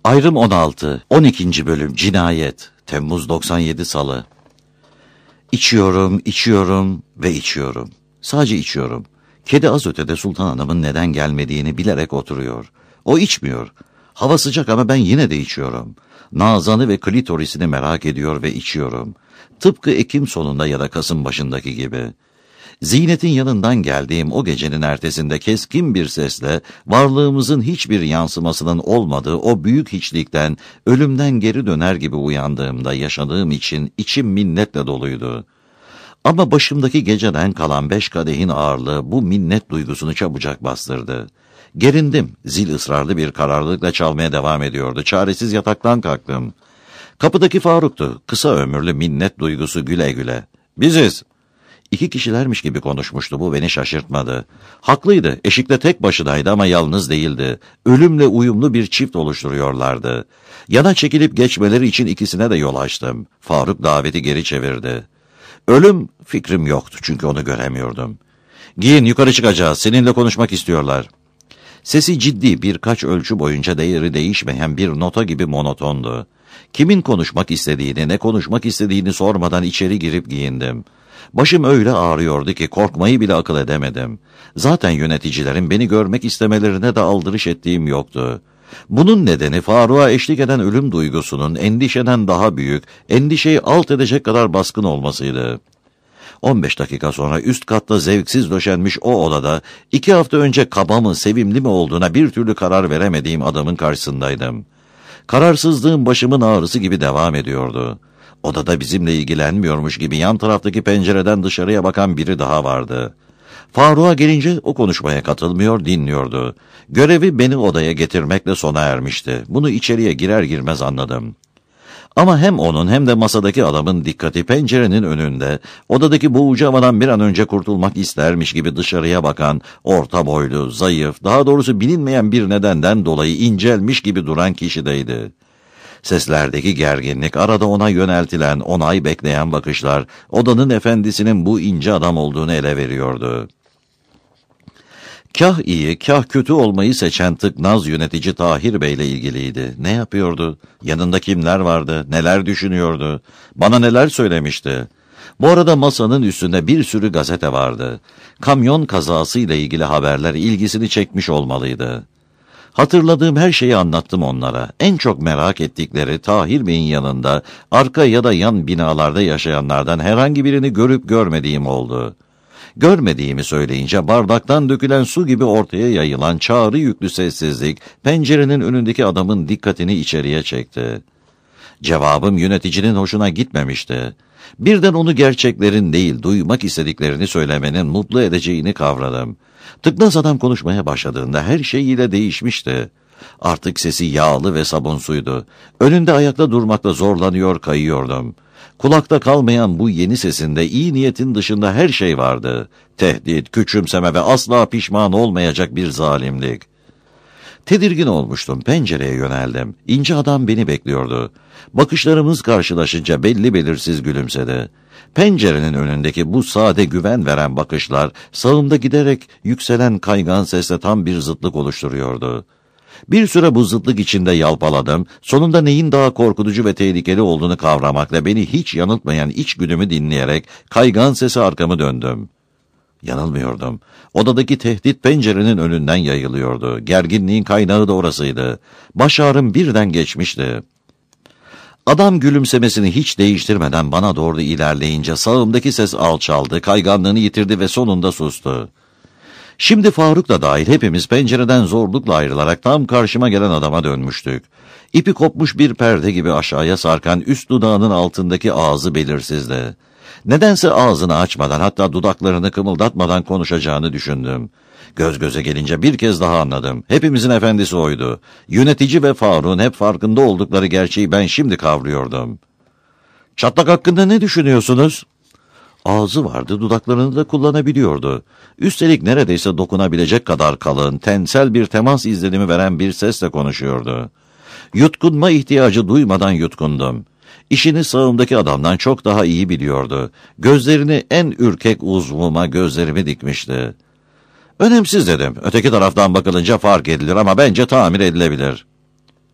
Ayrım 16, 12. bölüm Cinayet, Temmuz 97 Salı. İçiyorum ve içiyorum. Sadece içiyorum. Kedi az ötede Sultan Hanım'ın neden gelmediğini bilerek oturuyor. O içmiyor. Hava sıcak ama ben yine de içiyorum. Nazan'ı ve klitorisini merak ediyor ve içiyorum. Tıpkı Ekim sonunda ya da Kasım başındaki gibi. Ziynet'in yanından geldiğim o gecenin ertesinde keskin bir sesle varlığımızın hiçbir yansımasının olmadığı o büyük hiçlikten, ölümden geri döner gibi uyandığımda yaşadığım için içim minnetle doluydu. Ama başımdaki geceden kalan 5 kadehin ağırlığı bu minnet duygusunu çabucak bastırdı. Gerindim, zil ısrarlı bir kararlılıkla çalmaya devam ediyordu. Çaresiz yataktan kalktım. Kapıdaki Faruk'tu, kısa ömürlü minnet duygusu güle güle. "Biziz." 2 kişilermiş gibi konuşmuştu, bu beni şaşırtmadı. Haklıydı, eşikte tek başınaydı ama yalnız değildi. Ölümle uyumlu bir çift oluşturuyorlardı. Yana çekilip geçmeleri için ikisine de yol açtım. Faruk daveti geri çevirdi. Ölüm fikrim yoktu çünkü onu göremiyordum. "Giyin, yukarı çıkacağız, seninle konuşmak istiyorlar." Sesi ciddi, birkaç ölçü boyunca değeri değişmeyen bir nota gibi monotondu. Kimin konuşmak istediğini, ne konuşmak istediğini sormadan içeri girip giyindim. Başım öyle ağrıyordu ki korkmayı bile akıl edemedim. Zaten yöneticilerin beni görmek istemelerine de aldırış ettiğim yoktu. Bunun nedeni Faruk'a eşlik eden ölüm duygusunun endişeden daha büyük, endişeyi alt edecek kadar baskın olmasıydı. 15 dakika sonra üst katta zevksiz döşenmiş o odada 2 hafta önce kaba mı sevimli mi olduğuna bir türlü karar veremediğim adamın karşısındaydım. Kararsızlığım başımın ağrısı gibi devam ediyordu. Odada bizimle ilgilenmiyormuş gibi yan taraftaki pencereden dışarıya bakan biri daha vardı. Faruk'a gelince o konuşmaya katılmıyor, dinliyordu. Görevi beni odaya getirmekle sona ermişti. Bunu içeriye girer girmez anladım. Ama hem onun hem de masadaki adamın dikkati pencerenin önünde, odadaki boğucu havadan bir an önce kurtulmak istermiş gibi dışarıya bakan, orta boylu, zayıf, daha doğrusu bilinmeyen bir nedenden dolayı incelmiş gibi duran kişideydi. Seslerdeki gerginlik, arada ona yöneltilen, onay bekleyen bakışlar, odanın efendisinin bu ince adam olduğunu ele veriyordu. Kah iyi, kah kötü olmayı seçen tıknaz yönetici Tahir Bey'le ilgiliydi. Ne yapıyordu? Yanında kimler vardı? Neler düşünüyordu? Bana neler söylemişti? Bu arada masanın üstünde bir sürü gazete vardı. Kamyon kazasıyla ilgili haberler ilgisini çekmiş olmalıydı. Hatırladığım her şeyi anlattım onlara. En çok merak ettikleri Tahir Bey'in yanında, arka ya da yan binalarda yaşayanlardan herhangi birini görüp görmediğim oldu. Görmediğimi söyleyince bardaktan dökülen su gibi ortaya yayılan çağrı yüklü sessizlik, pencerenin önündeki adamın dikkatini içeriye çekti. Cevabım yöneticinin hoşuna gitmemişti. Birden onu gerçeklerin değil, duymak istediklerini söylemenin mutlu edeceğini kavradım. Tıknaz adam konuşmaya başladığında her şeyiyle değişmişti. Artık sesi yağlı ve sabunsuydu. Önünde ayakta durmakta zorlanıyor, kayıyordum. Kulakta kalmayan bu yeni sesinde iyi niyetin dışında her şey vardı. Tehdit, küçümseme ve asla pişman olmayacak bir zalimlik. Tedirgin olmuştum, pencereye yöneldim. İnce adam beni bekliyordu. Bakışlarımız karşılaşınca belli belirsiz gülümsedi. Pencerenin önündeki bu sade güven veren bakışlar, sağımda giderek yükselen kaygan sesle tam bir zıtlık oluşturuyordu. Bir süre bu zıtlık içinde yalpaladım, sonunda neyin daha korkutucu ve tehlikeli olduğunu kavramakla beni hiç yanıltmayan içgüdümü dinleyerek kaygan sese arkamı döndüm. Yanılmıyordum. Odadaki tehdit pencerenin önünden yayılıyordu. Gerginliğin kaynağı da orasıydı. Baş ağrım birden geçmişti. Adam gülümsemesini hiç değiştirmeden bana doğru ilerleyince sağımdaki ses alçaldı, kayganlığını yitirdi ve sonunda sustu. Şimdi Faruk da dahil hepimiz pencereden zorlukla ayrılarak tam karşıma gelen adama dönmüştük. İpi kopmuş bir perde gibi aşağıya sarkan üst dudağının altındaki ağzı belirsizdi. Nedense ağzını açmadan, hatta dudaklarını kımıldatmadan konuşacağını düşündüm. Göz göze gelince bir kez daha anladım. Hepimizin efendisi oydu. Yönetici ve Faruk'un hep farkında oldukları gerçeği ben şimdi kavruyordum. "Çatlak hakkında ne düşünüyorsunuz?" Ağzı vardı, dudaklarını da kullanabiliyordu. Üstelik neredeyse dokunabilecek kadar kalın, tensel bir temas izlenimi veren bir sesle konuşuyordu. Yutkunma ihtiyacı duymadan yutkundum. İşini sağımdaki adamdan çok daha iyi biliyordu. Gözlerini en ürkek uzvuma gözlerimi dikmişti. "Önemsiz," dedim. "Öteki taraftan bakılınca fark edilir ama bence tamir edilebilir."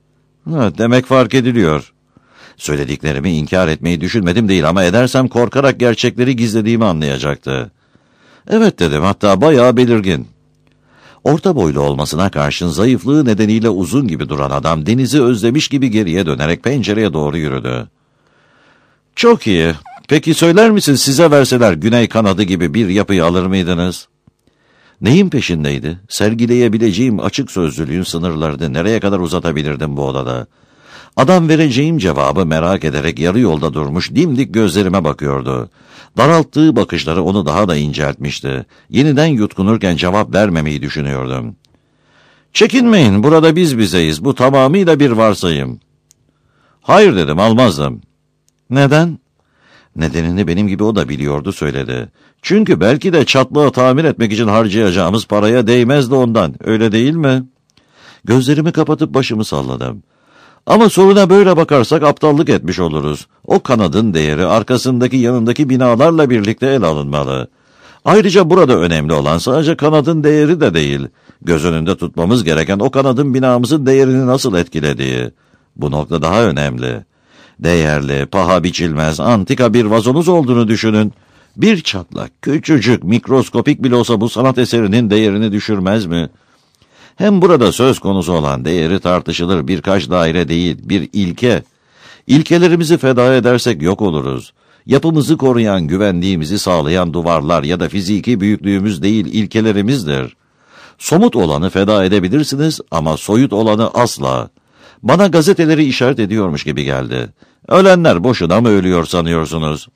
Demek fark ediliyor. Söylediklerimi inkar etmeyi düşünmedim değil ama edersem korkarak gerçekleri gizlediğimi anlayacaktı. Evet dedim, hatta bayağı belirgin. Orta boylu olmasına karşın zayıflığı nedeniyle uzun gibi duran adam denizi özlemiş gibi geriye dönerek pencereye doğru yürüdü. Çok iyi. Peki söyler misin, size verseler güney kanadı gibi bir yapıyı alır mıydınız? Neyin peşindeydi? Sergileyebileceğim açık sözlülüğün sınırlarını nereye kadar uzatabilirdim bu odada? Adam vereceğim cevabı merak ederek yarı yolda durmuş, dimdik gözlerime bakıyordu. Daralttığı bakışları onu daha da inceltmişti. Yeniden yutkunurken cevap vermemeyi düşünüyordum. Çekinmeyin, burada biz bizeyiz. Bu tamamıyla bir varsayım. Hayır dedim, almazdım. Neden? Nedenini benim gibi o da biliyordu, söyledi. Çünkü belki de çatlağı tamir etmek için harcayacağımız paraya değmezdi ondan. Öyle değil mi? Gözlerimi kapatıp başımı salladım. Ama soruna böyle bakarsak aptallık etmiş oluruz. O kanadın değeri arkasındaki yanındaki binalarla birlikte ele alınmalı. Ayrıca burada önemli olan sadece kanadın değeri de değil. Göz önünde tutmamız gereken o kanadın binamızın değerini nasıl etkilediği. Bu nokta daha önemli. Değerli, paha biçilmez, antika bir vazonuz olduğunu düşünün. Bir çatlak, küçücük, mikroskopik bile olsa bu sanat eserinin değerini düşürmez mi? Hem burada söz konusu olan değeri tartışılır birkaç daire değil, bir ilke. İlkelerimizi feda edersek yok oluruz. Yapımızı koruyan, güvenliğimizi sağlayan duvarlar ya da fiziki büyüklüğümüz değil, ilkelerimizdir. Somut olanı feda edebilirsiniz ama soyut olanı asla. Bana gazeteleri işaret ediyormuş gibi geldi. Ölenler boşuna mı ölüyor sanıyorsunuz?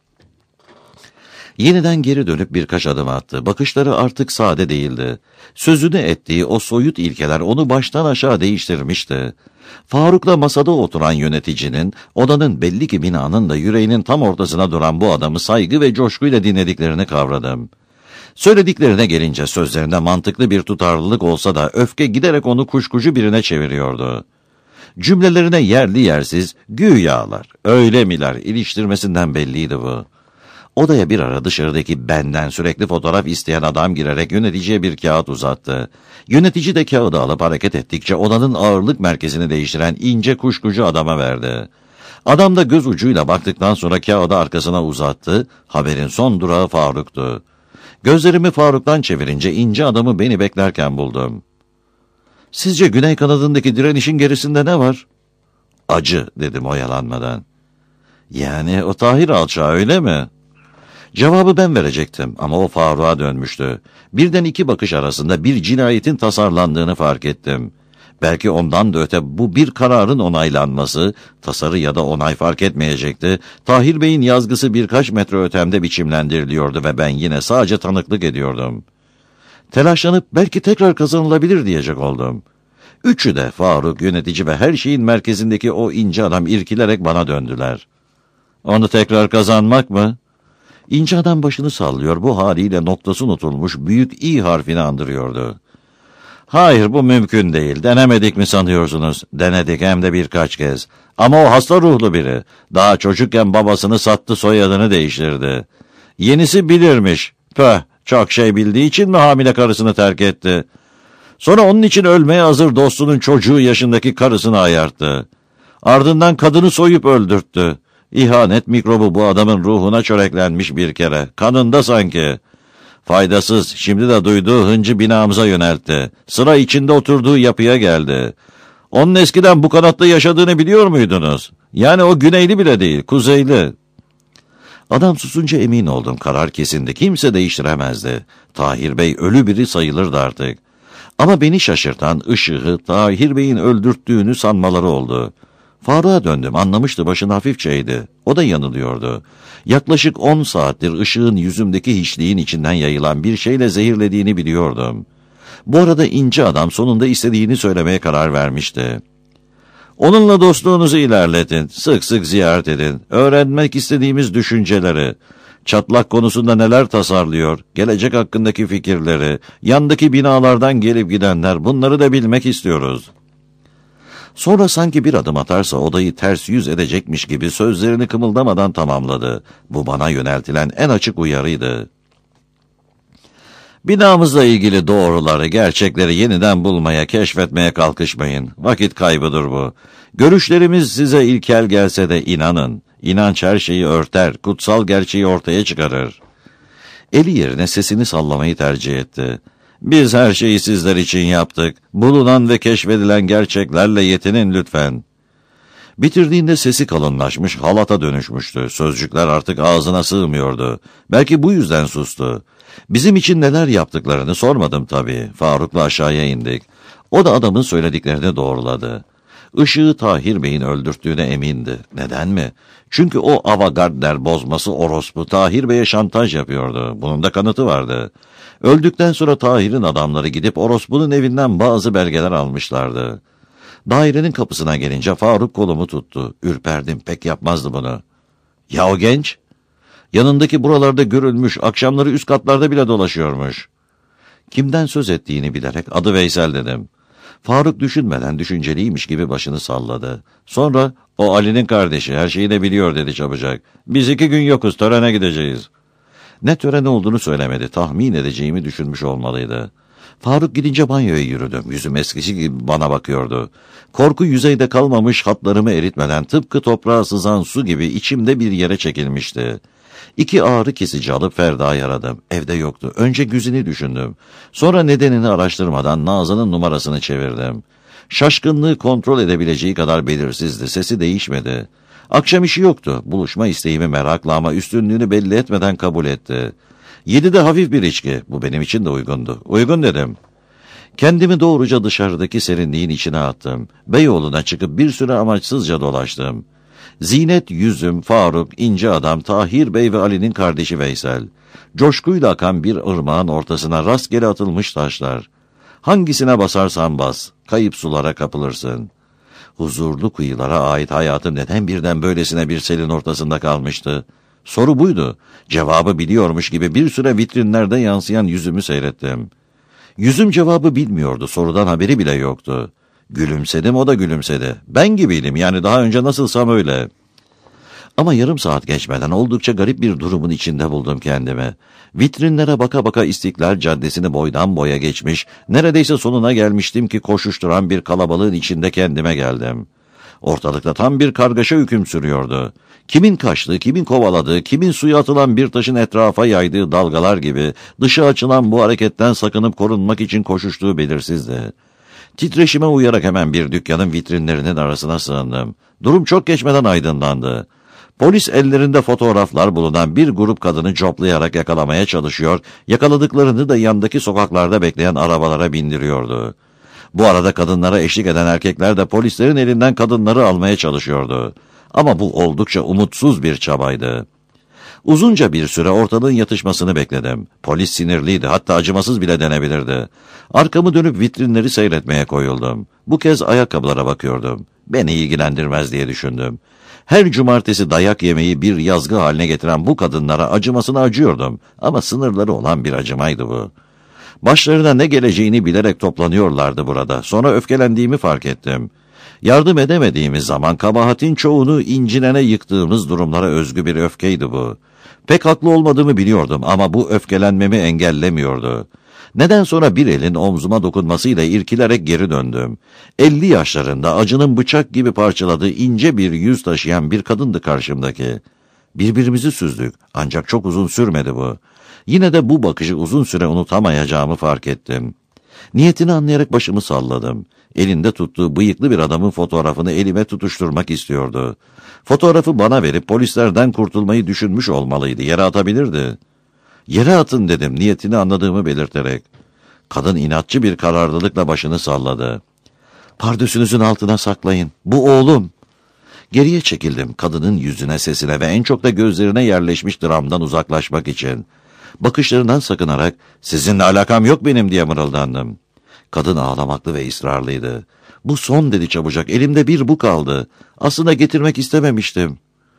Yeniden geri dönüp birkaç adım attı. Bakışları artık sade değildi. Sözünü ettiği o soyut ilkeler onu baştan aşağı değiştirmişti. Faruk'la masada oturan yöneticinin, odanın belli ki binanın da yüreğinin tam ortasına duran bu adamı saygı ve coşkuyla dinlediklerini kavradım. Söylediklerine gelince sözlerinde mantıklı bir tutarlılık olsa da öfke giderek onu kuşkucu birine çeviriyordu. Cümlelerine yerli yersiz güyalar, öyle miler iliştirmesinden belliydi bu. Odaya bir ara dışarıdaki benden sürekli fotoğraf isteyen adam girerek yöneticiye bir kağıt uzattı. Yönetici de kağıdı alıp hareket ettikçe odanın ağırlık merkezini değiştiren ince kuşkucu adama verdi. Adam da göz ucuyla baktıktan sonra kağıdı arkasına uzattı. Haberin son durağı Faruk'tu. Gözlerimi Faruk'tan çevirince ince adamı beni beklerken buldum. Sizce güney kanadındaki direnişin gerisinde ne var? Acı dedim oyalanmadan. Yani o Tahir alçağı öyle mi? Cevabı ben verecektim ama o Faruk'a dönmüştü. Birden iki bakış arasında bir cinayetin tasarlandığını fark ettim. Belki ondan da öte bu bir kararın onaylanması, tasarı ya da onay fark etmeyecekti. Tahir Bey'in yazgısı birkaç metre ötemde biçimlendiriliyordu ve ben yine sadece tanıklık ediyordum. Telaşlanıp belki tekrar kazanılabilir diyecek oldum. Üçü de Faruk, yönetici ve her şeyin merkezindeki o ince adam irkilerek bana döndüler. Onu tekrar kazanmak mı? İnce adam başını sallıyor, bu haliyle noktası unutulmuş büyük İ harfini andırıyordu. Hayır, bu mümkün değil. Denemedik mi sanıyorsunuz? Denedik, hem de birkaç kez. Ama o hasta ruhlu biri. Daha çocukken babasını sattı, soyadını değiştirdi. Yenisi bilirmiş. Pöh, çok şey bildiği için mi hamile karısını terk etti? Sonra onun için ölmeye hazır dostunun çocuğu yaşındaki karısını ayarttı. Ardından kadını soyup öldürttü. İhanet mikrobu bu adamın ruhuna çöreklenmiş bir kere. Kanında sanki. Faydasız, şimdi de duyduğu hıncı binamıza yöneltti. Sıra içinde oturduğu yapıya geldi. Onun eskiden bu kanatta yaşadığını biliyor muydunuz? Yani o güneyli bile değil, kuzeyli. Adam susunca emin oldum, karar kesindi. Kimse değiştiremezdi. Tahir Bey ölü biri sayılırdı artık. Ama beni şaşırtan ışığı Tahir Bey'in öldürttüğünü sanmaları oldu. Faruk'a döndüm, anlamıştı, başını hafifçe eğdi. O da yanılıyordu. Yaklaşık 10 saattir ışığın yüzümdeki hiçliğin içinden yayılan bir şeyle zehirlediğini biliyordum. Bu arada ince adam sonunda istediğini söylemeye karar vermişti. Onunla dostluğunuzu ilerletin, sık sık ziyaret edin, öğrenmek istediğimiz düşünceleri, çatlak konusunda neler tasarlıyor, gelecek hakkındaki fikirleri, yandaki binalardan gelip gidenler, bunları da bilmek istiyoruz. Sonra sanki bir adım atarsa odayı ters yüz edecekmiş gibi sözlerini kımıldamadan tamamladı. Bu bana yöneltilen en açık uyarıydı. Binamızla ilgili doğruları, gerçekleri yeniden bulmaya, keşfetmeye kalkışmayın. Vakit kaybıdır bu. Görüşlerimiz size ilkel gelse de inanın. İnanç her şeyi örter, kutsal gerçeği ortaya çıkarır. Eli yerine sesini sallamayı tercih etti. Biz her şeyi sizler için yaptık. Bulunan ve keşfedilen gerçeklerle yetinin lütfen. Bitirdiğinde sesi kalınlaşmış, halata dönüşmüştü. Sözcükler artık ağzına sığmıyordu. Belki bu yüzden sustu. Bizim için neler yaptıklarını sormadım tabii. Faruk'la aşağıya indik. O da adamın söylediklerini doğruladı. Işığı Tahir Bey'in öldürttüğüne emindi. Neden mi? Çünkü o avantgardler bozması orospu Tahir Bey'e şantaj yapıyordu. Bunun da kanıtı vardı. Öldükten sonra Tahir'in adamları gidip orospunun evinden bazı belgeler almışlardı. Dairenin kapısına gelince Faruk kolumu tuttu. Ürperdim, pek yapmazdı bunu. Ya o genç? Yanındaki buralarda görülmüş, akşamları üst katlarda bile dolaşıyormuş. Kimden söz ettiğini bilerek adı Veysel dedim. Faruk düşünmeden düşünceliymiş gibi başını salladı. Sonra o Ali'nin kardeşi, her şeyi de biliyor dedi çabucak. Biz 2 gün yokuz, törene gideceğiz. Ne tören olduğunu söylemedi, tahmin edeceğimi düşünmüş olmalıydı. Faruk gidince banyoya yürüdüm. Yüzüm eskisi gibi bana bakıyordu. Korku yüzeyde kalmamış, hatlarımı eritmeden tıpkı toprağa sızan su gibi içimde bir yere çekilmişti. 2 ağrı kesici alıp Ferda'yı aradım. Evde yoktu. Önce Güzin'i düşündüm. Sonra nedenini araştırmadan Nazan'ın numarasını çevirdim. Şaşkınlığı kontrol edebileceği kadar belirsizdi. Sesi değişmedi. Akşam işi yoktu. Buluşma isteğimi merakla ama üstünlüğünü belli etmeden kabul etti. 7'de hafif bir içki. Bu benim için de uygundu. Uygun dedim. Kendimi doğruca dışarıdaki serinliğin içine attım. Beyoğlu'na çıkıp bir süre amaçsızca dolaştım. Zinet, Yüzüm, Faruk, İnce Adam, Tahir Bey ve Ali'nin kardeşi Veysel. Coşkuyla akan bir ırmağın ortasına rastgele atılmış taşlar. Hangisine basarsan bas, kayıp sulara kapılırsın. Huzurlu kıyılara ait hayatım neden birden böylesine bir selin ortasında kalmıştı? Soru buydu. Cevabı biliyormuş gibi bir süre vitrinlerde yansıyan yüzümü seyrettim. Yüzüm cevabı bilmiyordu, sorudan haberi bile yoktu. Gülümsedim, o da gülümsedi. Ben gibiydim, yani daha önce nasılsam öyle. Ama yarım saat geçmeden oldukça garip bir durumun içinde buldum kendimi. Vitrinlere baka baka İstiklal Caddesi'ni boydan boya geçmiş, neredeyse sonuna gelmiştim ki koşuşturan bir kalabalığın içinde kendime geldim. Ortalıkta tam bir kargaşa hüküm sürüyordu. Kimin kaçtığı, kimin kovaladığı, kimin suya atılan bir taşın etrafa yaydığı dalgalar gibi dışa açılan bu hareketten sakınıp korunmak için koşuştuğu belirsizdi. Titreşime uyarak hemen bir dükkanın vitrinlerinin arasına sığındım. Durum çok geçmeden aydınlandı. Polis ellerinde fotoğraflar bulunan bir grup kadını coplayarak yakalamaya çalışıyor, yakaladıklarını da yandaki sokaklarda bekleyen arabalara bindiriyordu. Bu arada kadınlara eşlik eden erkekler de polislerin elinden kadınları almaya çalışıyordu. Ama bu oldukça umutsuz bir çabaydı. Uzunca bir süre ortalığın yatışmasını bekledim. Polis sinirliydi, hatta acımasız bile denebilirdi. Arkamı dönüp vitrinleri seyretmeye koyuldum. Bu kez ayakkabılara bakıyordum. Beni ilgilendirmez diye düşündüm. Her cumartesi dayak yemeyi bir yazgı haline getiren bu kadınlara acımasına acıyordum. Ama sınırları olan bir acımaydı bu. Başlarına ne geleceğini bilerek toplanıyorlardı burada. Sonra öfkelendiğimi fark ettim. Yardım edemediğimiz zaman kabahatin çoğunu incinene yıktığımız durumlara özgü bir öfkeydi bu. Pek haklı olmadığımı biliyordum ama bu öfkelenmemi engellemiyordu. Neden sonra bir elin omzuma dokunmasıyla irkilerek geri döndüm. 50 yaşlarında acının bıçak gibi parçaladığı ince bir yüz taşıyan bir kadındı karşımdaki. Birbirimizi süzdük ancak çok uzun sürmedi bu. Yine de bu bakışı uzun süre unutamayacağımı fark ettim. Niyetini anlayarak başımı salladım. Elinde tuttuğu bıyıklı bir adamın fotoğrafını elime tutuşturmak istiyordu. Fotoğrafı bana verip polislerden kurtulmayı düşünmüş olmalıydı. Yere atabilirdi. Yere atın dedim, niyetini anladığımı belirterek. Kadın inatçı bir kararlılıkla başını salladı. Pardösünüzün altına saklayın. Bu oğlum. Geriye çekildim kadının yüzüne, sesine ve en çok da gözlerine yerleşmiş dramdan uzaklaşmak için. Bakışlarından sakınarak sizinle alakam yok benim diye mırıldandım. Kadın ağlamaklı ve ısrarlıydı. Bu son dedi çabucak, elimde bir bu kaldı. Aslında getirmek istememiştim.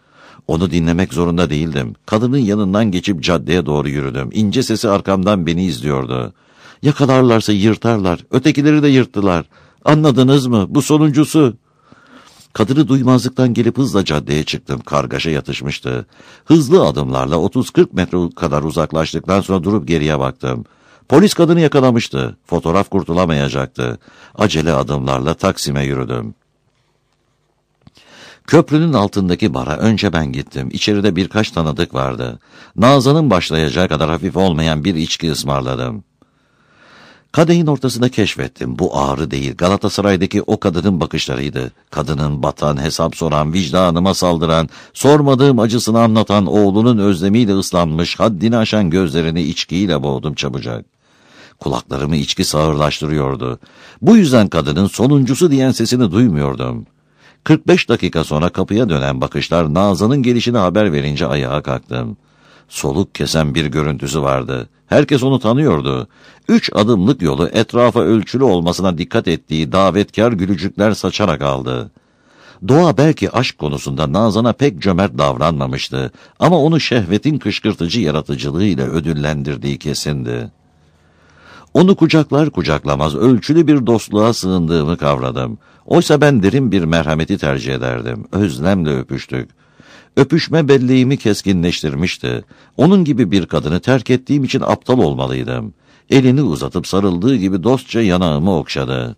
Onu dinlemek zorunda değildim. Kadının yanından geçip caddeye doğru yürüdüm. İnce sesi arkamdan beni izliyordu. Yakalarlarsa yırtarlar, ötekileri de yırttılar. Anladınız mı? Bu sonuncusu. Kadını duymazlıktan gelip hızla caddeye çıktım. Kargaşa yatışmıştı. Hızlı adımlarla 30-40 metre kadar uzaklaştıktan sonra durup geriye baktım. Polis kadını yakalamıştı. Fotoğraf kurtulamayacaktı. Acele adımlarla Taksim'e yürüdüm. Köprünün altındaki bara önce ben gittim. İçeride birkaç tanıdık vardı. Nazan'ın başlayacağı kadar hafif olmayan bir içki ısmarladım. Kadehin ortasında keşfettim. Bu ağrı değil, Galatasaray'daki o kadının bakışlarıydı. Kadının batan, hesap soran, vicdanıma saldıran, sormadığım acısını anlatan, oğlunun özlemiyle ıslanmış, haddini aşan gözlerini içkiyle boğdum çabucak. Kulaklarımı içki sağırlaştırıyordu. Bu yüzden kadının sonuncusu diyen sesini duymuyordum. 45 dakika sonra kapıya dönen bakışlar Nazan'ın gelişini haber verince ayağa kalktım. Soluk kesen bir görüntüsü vardı. Herkes onu tanıyordu. 3 adımlık yolu etrafa ölçülü olmasına dikkat ettiği davetkar gülücükler saçarak aldı. Doğa belki aşk konusunda Nazan'a pek cömert davranmamıştı ama onu şehvetin kışkırtıcı yaratıcılığıyla ödüllendirdiği kesindi. Onu kucaklar kucaklamaz ölçülü bir dostluğa sığındığımı kavradım. Oysa ben derin bir merhameti tercih ederdim. Özlemle öpüştük. Öpüşme belleğimi keskinleştirmişti. Onun gibi bir kadını terk ettiğim için aptal olmalıydım. Elini uzatıp sarıldığı gibi dostça yanağımı okşadı.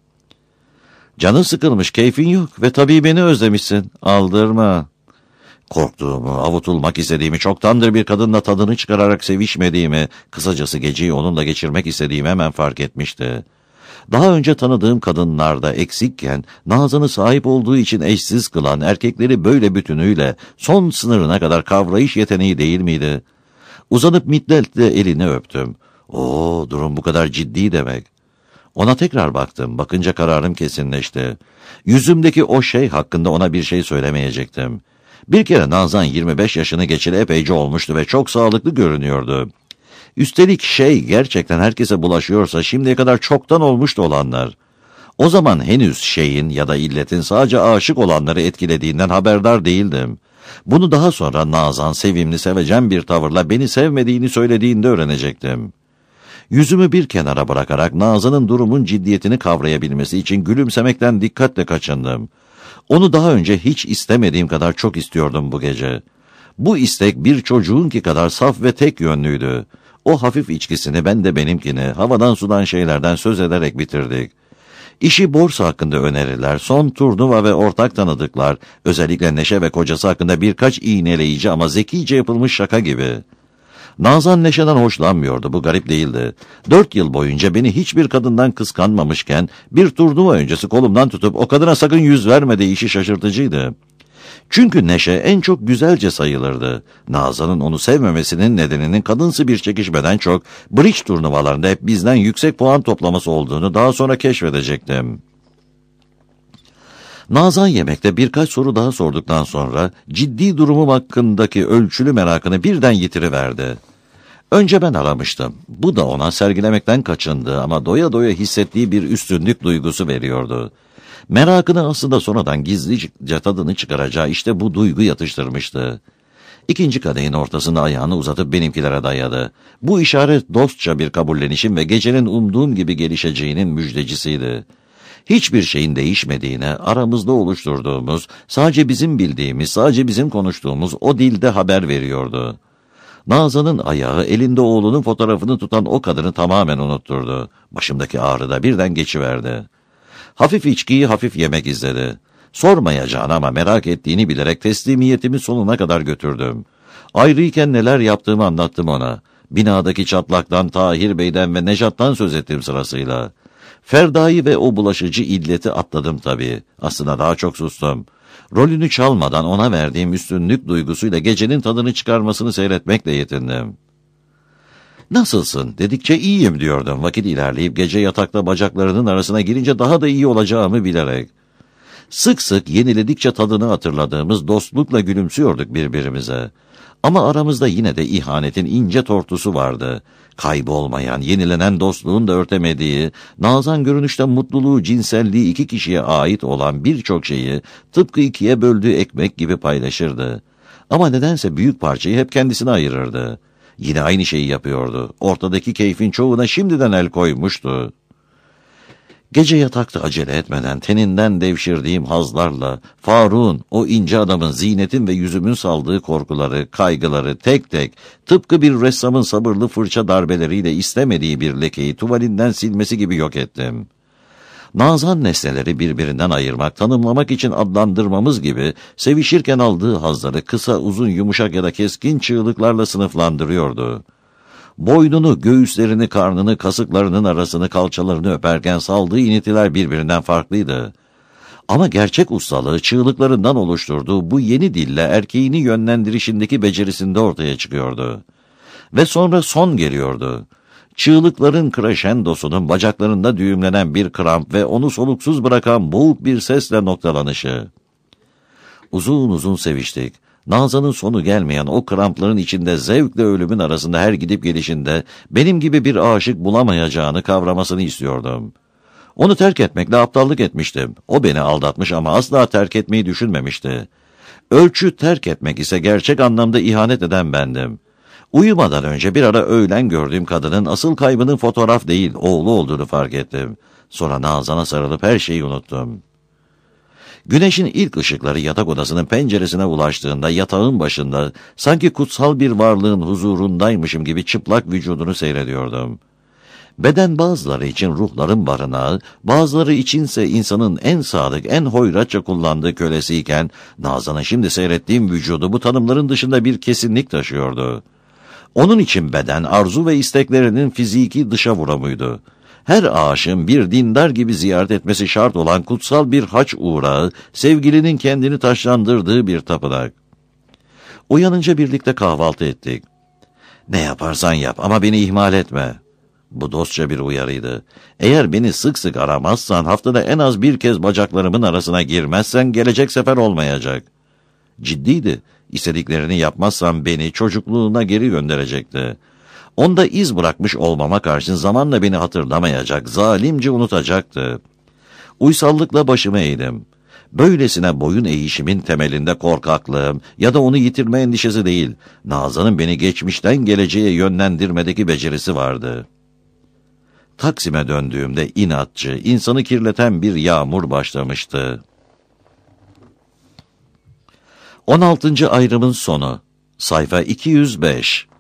Canın sıkılmış, keyfin yok ve tabii beni özlemişsin. Aldırma. Korktuğumu, avutulmak istediğimi, çoktandır bir kadınla tadını çıkararak sevişmediğimi, kısacası geceyi onunla geçirmek istediğimi hemen fark etmişti. Daha önce tanıdığım kadınlarda eksikken, Nazan'ı sahip olduğu için eşsiz kılan erkekleri böyle bütünüyle son sınırına kadar kavrayış yeteneği değil miydi? Uzanıp middetle elini öptüm. Oo, durum bu kadar ciddi demek. Ona tekrar baktım. Bakınca kararım kesinleşti. Yüzümdeki o şey hakkında ona bir şey söylemeyecektim. Bir kere Nazan 25 yaşını geçeli epeyce olmuştu ve çok sağlıklı görünüyordu. Üstelik şey gerçekten herkese bulaşıyorsa şimdiye kadar çoktan olmuştu olanlar. O zaman henüz şeyin ya da illetin sadece aşık olanları etkilediğinden haberdar değildim. Bunu daha sonra Nazan sevimli sevecen bir tavırla beni sevmediğini söylediğinde öğrenecektim. Yüzümü bir kenara bırakarak Nazan'ın durumun ciddiyetini kavrayabilmesi için gülümsemekten dikkatle kaçındım. Onu daha önce hiç istemediğim kadar çok istiyordum bu gece. Bu istek bir çocuğunki kadar saf ve tek yönlüydü. O hafif içkisini ben de benimkini havadan sudan şeylerden söz ederek bitirdik. İşi borsa hakkında öneriler, son turnuva ve ortak tanıdıklar, özellikle Neşe ve kocası hakkında birkaç iğneleyici ama zekice yapılmış şaka gibi. Nazan Neşe'den hoşlanmıyordu, bu garip değildi. 4 yıl boyunca beni hiçbir kadından kıskanmamışken bir turnuva öncesi kolumdan tutup o kadına sakın yüz verme de işi şaşırtıcıydı. Çünkü Neşe en çok güzelce sayılırdı. Nazan'ın onu sevmemesinin nedeninin kadınsı bir çekişmeden çok bridge turnuvalarında hep bizden yüksek puan toplaması olduğunu daha sonra keşfedecektim. Nazan yemekte birkaç soru daha sorduktan sonra ciddi durumum hakkındaki ölçülü merakını birden yitiriverdi. Önce ben aramıştım. Bu da ona sergilemekten kaçındığı ama doya doya hissettiği bir üstünlük duygusu veriyordu. Merakını aslında sonradan gizlice tadını çıkaracağı işte bu duygu yatıştırmıştı. İkinci kadehin ortasında ayağını uzatıp benimkilere dayadı. Bu işaret dostça bir kabullenişim ve gecenin umduğum gibi gelişeceğinin müjdecisiydi. Hiçbir şeyin değişmediğine, aramızda oluşturduğumuz, sadece bizim bildiğimiz, sadece bizim konuştuğumuz o dilde haber veriyordu. Nazan'ın ayağı elinde oğlunun fotoğrafını tutan o kadını tamamen unutturdu. Başımdaki ağrı da birden geçiverdi. Hafif içkiyi hafif yemek izledi. Sormayacağını ama merak ettiğini bilerek teslimiyetimi sonuna kadar götürdüm. Ayrıyken neler yaptığımı anlattım ona. Binadaki çatlaktan, Tahir Bey'den ve Nejat'tan söz ettim sırasıyla. Ferda'yı ve o bulaşıcı illeti atladım tabii. Aslında daha çok sustum. Rolünü çalmadan ona verdiğim üstünlük duygusuyla gecenin tadını çıkarmasını seyretmekle yetindim. "Nasılsın?" dedikçe "İyiyim" diyordum. Vakit ilerleyip gece yatakta bacaklarının arasına girince daha da iyi olacağımı bilerek. Sık sık yeniledikçe tadını hatırladığımız dostlukla gülümsüyorduk birbirimize. Ama aramızda yine de ihanetin ince tortusu vardı. Kaybolmayan, yenilenen dostluğun da örtemediği, Nazan görünüşte mutluluğu, cinselliği iki kişiye ait olan birçok şeyi tıpkı ikiye böldüğü ekmek gibi paylaşırdı. Ama nedense büyük parçayı hep kendisine ayırırdı. Yine aynı şeyi yapıyordu. Ortadaki keyfin çoğuna şimdiden el koymuştu. Gece yatakta acele etmeden teninden devşirdiğim hazlarla Faruk'un, o ince adamın, Zinet'in ve yüzümün saldığı korkuları, kaygıları tek tek tıpkı bir ressamın sabırlı fırça darbeleriyle istemediği bir lekeyi tuvalinden silmesi gibi yok ettim. Nazan nesneleri birbirinden ayırmak, tanımlamak için adlandırmamız gibi sevişirken aldığı hazları kısa, uzun, yumuşak ya da keskin çığlıklarla sınıflandırıyordu. Boynunu, göğüslerini, karnını, kasıklarının arasını, kalçalarını öperken saldığı iniltiler birbirinden farklıydı. Ama gerçek ustalığı çığlıklarından oluşturduğu bu yeni dille erkeğini yönlendirişindeki becerisinde ortaya çıkıyordu. Ve sonra son geliyordu. Çığlıkların kreşendosunun bacaklarında düğümlenen bir kramp ve onu soluksuz bırakan boğuk bir sesle noktalanışı. Uzun uzun seviştik. Nazan'ın sonu gelmeyen o krampların içinde zevkle ölümün arasında her gidip gelişinde benim gibi bir aşık bulamayacağını kavramasını istiyordum. Onu terk etmekle aptallık etmiştim. O beni aldatmış ama asla terk etmeyi düşünmemişti. Ölçü terk etmek ise gerçek anlamda ihanet eden bendim. Uyumadan önce bir ara öğlen gördüğüm kadının asıl kaybının fotoğraf değil, oğlu olduğunu fark ettim. Sonra Nazan'a sarılıp her şeyi unuttum. Güneşin ilk ışıkları yatak odasının penceresine ulaştığında yatağın başında sanki kutsal bir varlığın huzurundaymışım gibi çıplak vücudunu seyrediyordum. Beden bazıları için ruhların barınağı, bazıları içinse insanın en sadık, en hoyratça kullandığı kölesiyken Nazan'ın şimdi seyrettiğim vücudu bu tanımların dışında bir kesinlik taşıyordu. Onun için beden, arzu ve isteklerinin fiziki dışa vuramıydı. Her aşığın bir dindar gibi ziyaret etmesi şart olan kutsal bir haç uğrağı, sevgilinin kendini taşlandırdığı bir tapınak. Uyanınca birlikte kahvaltı ettik. "Ne yaparsan yap ama beni ihmal etme." Bu dostça bir uyarıydı. "Eğer beni sık sık aramazsan, haftada en az bir kez bacaklarımın arasına girmezsen gelecek sefer olmayacak." Ciddiydi. İstediklerini yapmazsam beni çocukluğuna geri gönderecekti. Onda iz bırakmış olmama karşın zamanla beni hatırlamayacak, zalimce unutacaktı. Uysallıkla başımı eğdim. Böylesine boyun eğişimin temelinde korkaklığım ya da onu yitirme endişesi değil, Nazan'ın beni geçmişten geleceğe yönlendirmedeki becerisi vardı. Taksim'e döndüğümde inatçı, insanı kirleten bir yağmur başlamıştı. 16. ayrımın sonu. Sayfa 205.